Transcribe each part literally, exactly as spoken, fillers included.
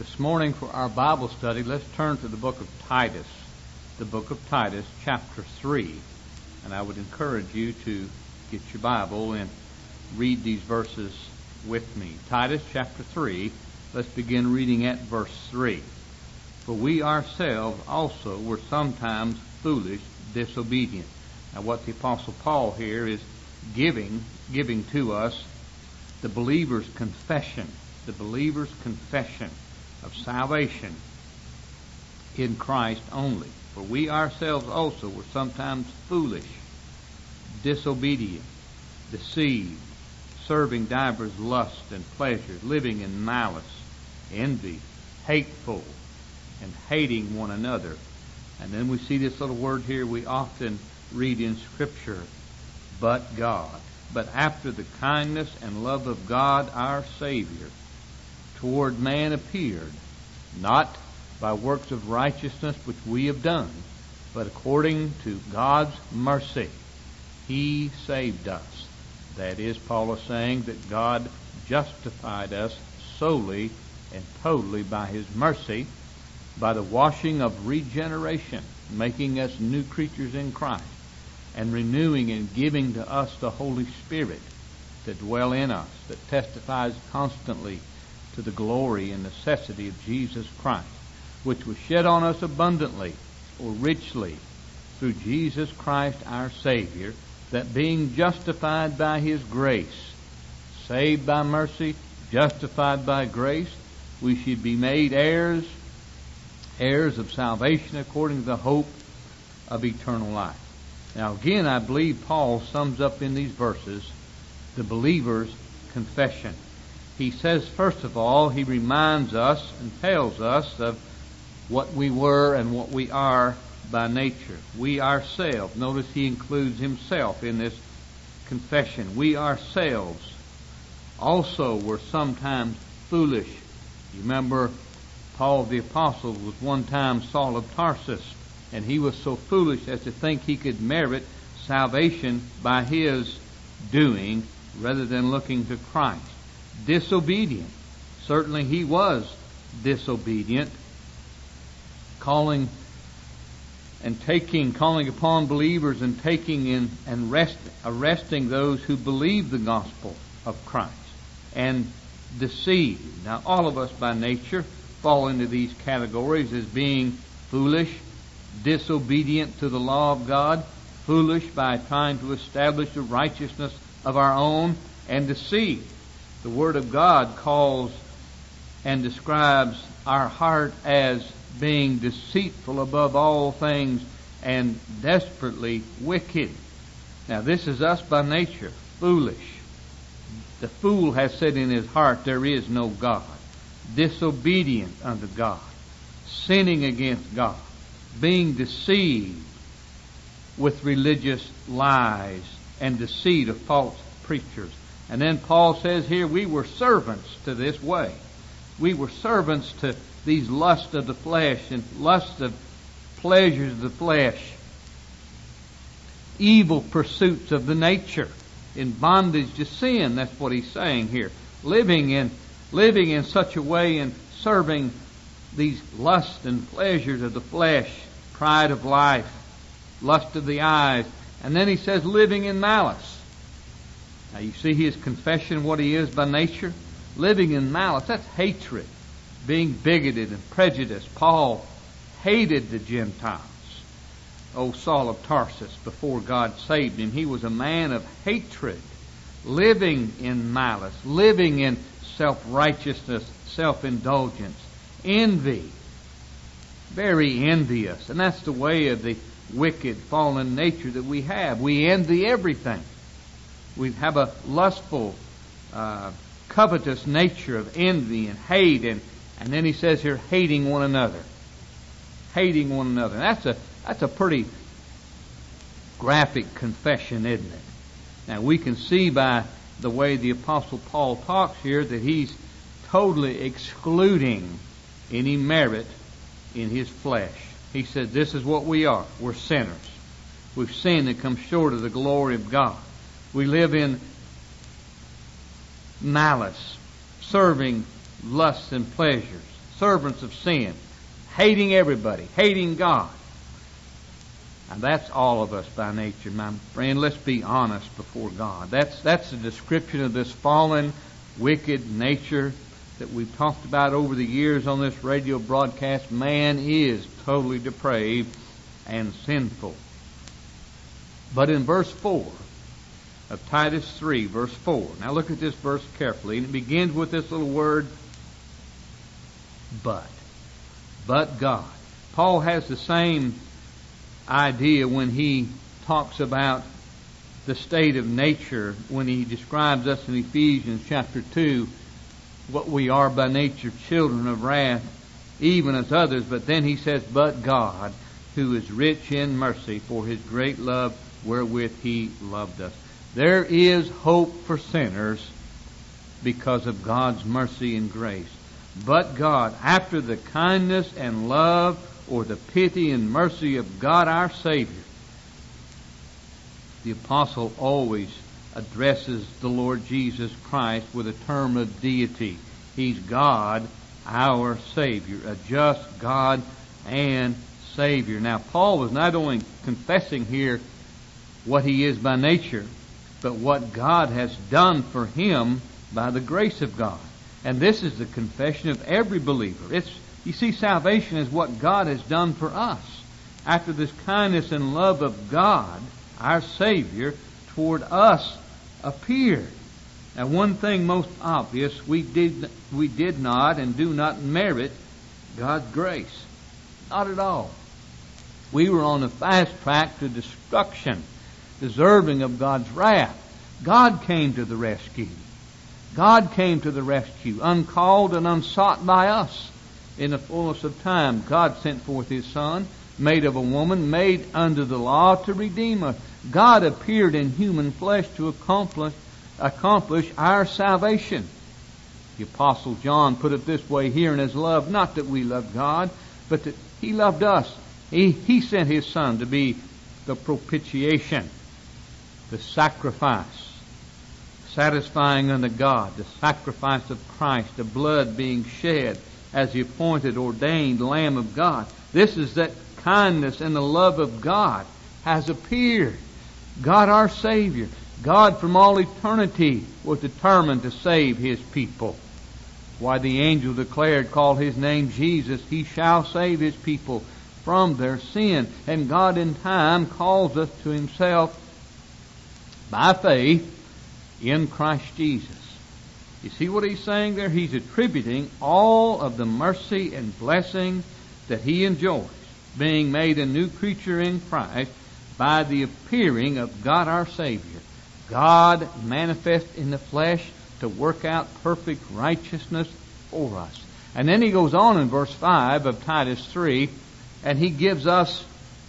This morning for our Bible study, let's turn to the book of Titus, the book of Titus, chapter three. And I would encourage you to get your Bible and read these verses with me. Titus, chapter three, let's begin reading at verse three. For we ourselves also were sometimes foolish, disobedient. Now what the Apostle Paul here is giving, giving to us the believer's confession, the believer's confession of salvation in Christ only. For we ourselves also were sometimes foolish, disobedient, deceived, serving divers lusts and pleasures, living in malice, envy, hateful, and hating one another. And then we see this little word here we often read in Scripture, but God. But after the kindness and love of God our Savior toward man appeared, not by works of righteousness which we have done, but according to God's mercy, He saved us. That is, Paul is saying that God justified us solely and totally by His mercy, by the washing of regeneration, making us new creatures in Christ, and renewing and giving to us the Holy Spirit to dwell in us, that testifies constantly to the glory and necessity of Jesus Christ, which was shed on us abundantly or richly through Jesus Christ our Savior, that being justified by His grace, saved by mercy, justified by grace, we should be made heirs, heirs of salvation according to the hope of eternal life. Now again, I believe Paul sums up in these verses the believer's confession. He says, first of all, he reminds us and tells us of what we were and what we are by nature. We ourselves, notice he includes himself in this confession. We ourselves also were sometimes foolish. You remember Paul the Apostle was one time Saul of Tarsus, and he was so foolish as to think he could merit salvation by his doing rather than looking to Christ. Disobedient. Certainly he was disobedient, calling and taking, calling upon believers and taking in and rest, arresting those who believe the gospel of Christ, and deceived. Now all of us by nature fall into these categories as being foolish, disobedient to the law of God, foolish by trying to establish the righteousness of our own, and deceived. The Word of God calls and describes our heart as being deceitful above all things and desperately wicked. Now this is us by nature, foolish. The fool has said in his heart, there is no God. Disobedient unto God, sinning against God, being deceived with religious lies and deceit of false preachers. And then Paul says here, we were servants to this way. We were servants to these lusts of the flesh and lusts of pleasures of the flesh, evil pursuits of the nature, in bondage to sin. That's what he's saying here. Living in, living in such a way and serving these lusts and pleasures of the flesh, pride of life, lust of the eyes. And then he says living in malice. Now you see his confession, what he is by nature. Living in malice, that's hatred, being bigoted and prejudiced. Paul hated the Gentiles. Oh, Saul of Tarsus, before God saved him, he was a man of hatred, living in malice, living in self-righteousness, self-indulgence, envy, very envious. And that's the way of the wicked, fallen nature that we have. We envy everything. We have a lustful, uh, covetous nature of envy and hate. And, and then he says here, hating one another. Hating one another. And that's a, that's a pretty graphic confession, isn't it? Now we can see by the way the Apostle Paul talks here that he's totally excluding any merit in his flesh. He said, this is what we are. We're sinners. We've sinned and come short of the glory of God. We live in malice, serving lusts and pleasures, servants of sin, hating everybody, hating God. And that's all of us by nature, my friend. Let's be honest before God. That's that's the description of this fallen, wicked nature that we've talked about over the years on this radio broadcast. Man is totally depraved and sinful. But in verse four of Titus three, verse four, now look at this verse carefully, and it begins with this little word, but. But God. Paul has the same idea when he talks about the state of nature, when he describes us in Ephesians chapter two, what we are by nature, children of wrath, even as others. But then he says, but God, who is rich in mercy, for his great love wherewith he loved us. There is hope for sinners because of God's mercy and grace. But God, after the kindness and love or the pity and mercy of God our Savior, the apostle always addresses the Lord Jesus Christ with a term of deity. He's God, our Savior, a just God and Savior. Now, Paul was not only confessing here what he is by nature, but what God has done for him by the grace of God. And this is the confession of every believer. It's, you see, salvation is what God has done for us. After this kindness and love of God, our Savior, toward us appeared. Now, one thing most obvious, we did, we did not and do not merit God's grace. Not at all. We were on a fast track to destruction, deserving of God's wrath. God came to the rescue. God came to the rescue, uncalled and unsought by us. In the fullness of time, God sent forth His Son, made of a woman, made under the law to redeem us. God appeared in human flesh to accomplish, accomplish our salvation. The Apostle John put it this way here in his love, not that we loved God, but that He loved us. He, he sent His Son to be the propitiation, the sacrifice, satisfying unto God, the sacrifice of Christ, the blood being shed as the appointed, ordained Lamb of God. This is that kindness and the love of God has appeared. God our Savior, God from all eternity, was determined to save His people. Why, the angel declared, called His name Jesus, He shall save His people from their sin. And God in time calls us to Himself by faith in Christ Jesus. You see what He's saying there? He's attributing all of the mercy and blessing that He enjoys, being made a new creature in Christ by the appearing of God our Savior. God manifest in the flesh to work out perfect righteousness for us. And then he goes on in verse five of Titus three, and he gives us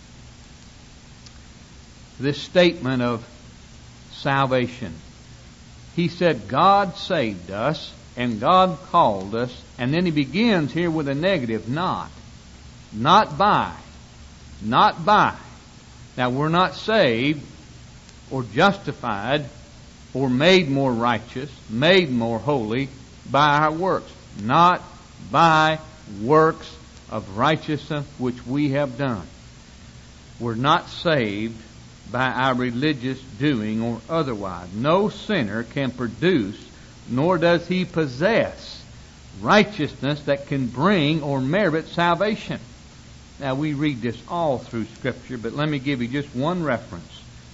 this statement of salvation. He said, God saved us, and God called us, and then he begins here with a negative, not. Not by. Not by. Now, we're not saved or justified or made more righteous, made more holy by our works. Not by works of righteousness which we have done. We're not saved by our religious doing or otherwise. No sinner can produce, nor does he possess, righteousness that can bring or merit salvation. Now, we read this all through Scripture, but let me give you just one reference.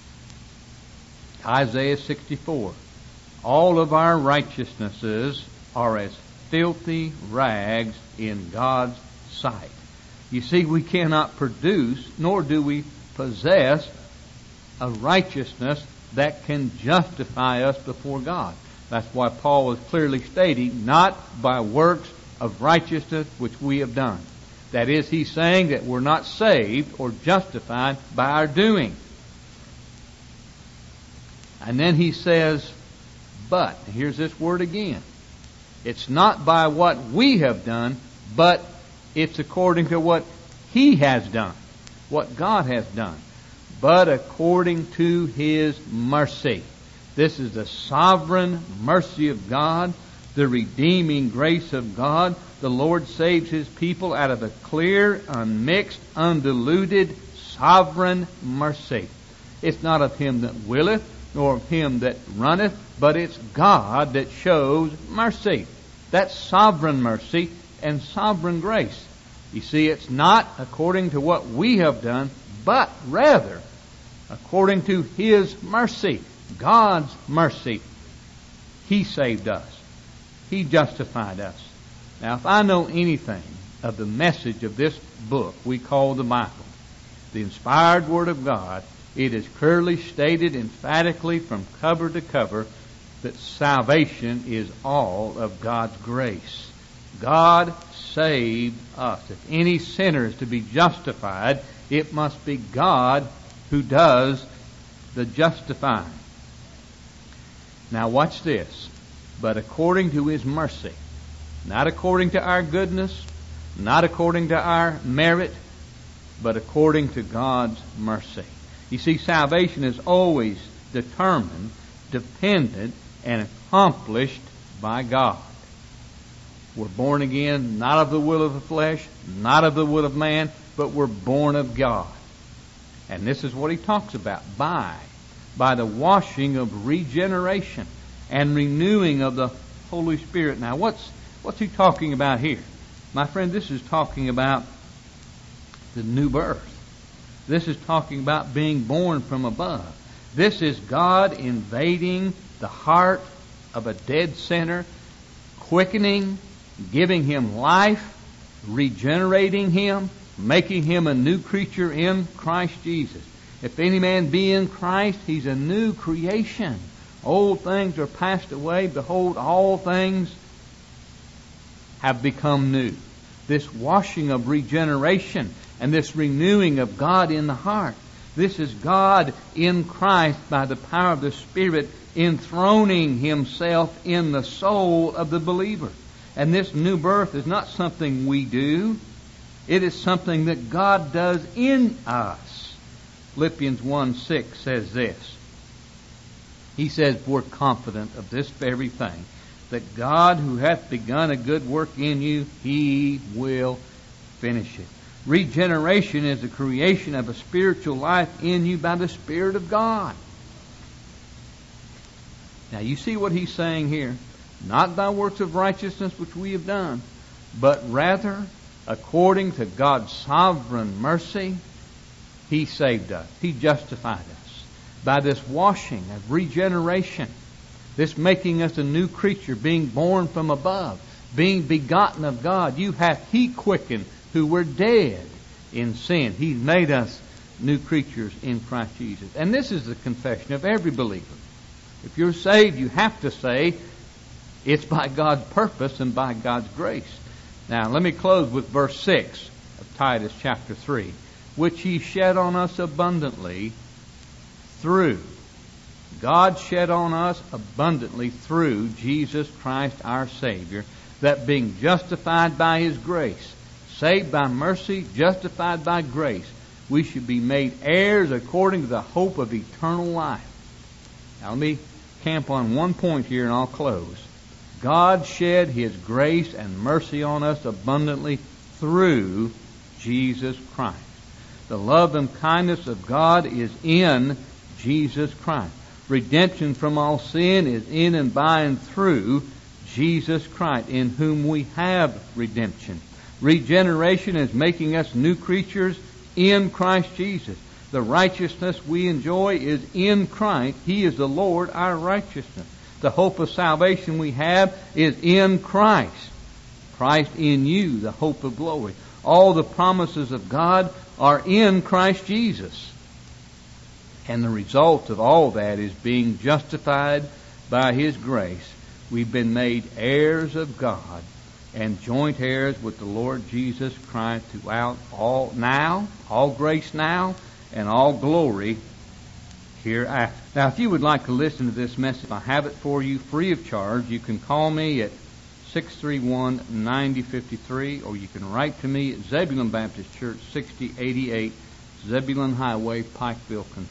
Isaiah sixty-four. All of our righteousnesses are as filthy rags in God's sight. You see, we cannot produce, nor do we possess, a righteousness that can justify us before God. That's why Paul is clearly stating, not by works of righteousness which we have done. That is, he's saying that we're not saved or justified by our doing. And then he says, but, here's this word again. It's not by what we have done, but it's according to what He has done, what God has done. But according to His mercy. This is the sovereign mercy of God the redeeming grace of God. The Lord saves His people out of a clear, unmixed, undiluted, sovereign mercy. It's not of him that willeth, nor of him that runneth, but it's God that shows mercy. That's sovereign mercy and sovereign grace. You see, it's not according to what we have done, but rather according to His mercy, God's mercy. He saved us. He justified us. Now, if I know anything of the message of this book we call the Bible, the inspired Word of God, it is clearly stated emphatically from cover to cover that salvation is all of God's grace. God saved us. If any sinner is to be justified, it must be God who does the justifying. Now watch this. But according to His mercy, not according to our goodness, not according to our merit, but according to God's mercy. You see, salvation is always determined, dependent, and accomplished by God. We're born again not of the will of the flesh, not of the will of man, but we're born of God. And this is what he talks about, by, by the washing of regeneration and renewing of the Holy Spirit. Now, what's what's he talking about here? My friend, this is talking about the new birth. This is talking about being born from above. This is God invading the heart of a dead sinner, quickening, giving him life, regenerating him, making him a new creature in Christ Jesus. If any man be in Christ, he's a new creation. Old things are passed away. Behold, all things have become new. This washing of regeneration and this renewing of God in the heart. This is God in Christ by the power of the Spirit enthroning Himself in the soul of the believer. And this new birth is not something we do. It is something that God does in us. Philippians one six says this. He says, we're confident of this very thing, that God who hath begun a good work in you, He will finish it. Regeneration is the creation of a spiritual life in you by the Spirit of God. Now you see what he's saying here. Not by works of righteousness which we have done, but rather according to God's sovereign mercy, He saved us. He justified us. By this washing of regeneration, this making us a new creature, being born from above, being begotten of God, you hath He quickened who were dead in sin. He's made us new creatures in Christ Jesus. And this is the confession of every believer. If you're saved, you have to say it's by God's purpose and by God's grace. Now, let me close with verse six of Titus chapter three. Which He shed on us abundantly through. God shed on us abundantly through Jesus Christ our Savior, that being justified by His grace, saved by mercy, justified by grace, we should be made heirs according to the hope of eternal life. Now let me camp on one point here and I'll close. God shed His grace and mercy on us abundantly through Jesus Christ. The love and kindness of God is in Jesus Christ. Redemption from all sin is in and by and through Jesus Christ, in whom we have redemption. Regeneration is making us new creatures in Christ Jesus. The righteousness we enjoy is in Christ. He is the Lord, our righteousness. The hope of salvation we have is in Christ. Christ in you, the hope of glory. All the promises of God are in Christ Jesus. And the result of all that is being justified by His grace. We've been made heirs of God and joint heirs with the Lord Jesus Christ throughout all now, all grace now, and all glory hereafter. Now, if you would like to listen to this message, I have it for you free of charge. You can call me at six three one, nine zero five three, or you can write to me at Zebulon Baptist Church, sixty eighty-eight Zebulon Highway, Pikeville, Kentucky.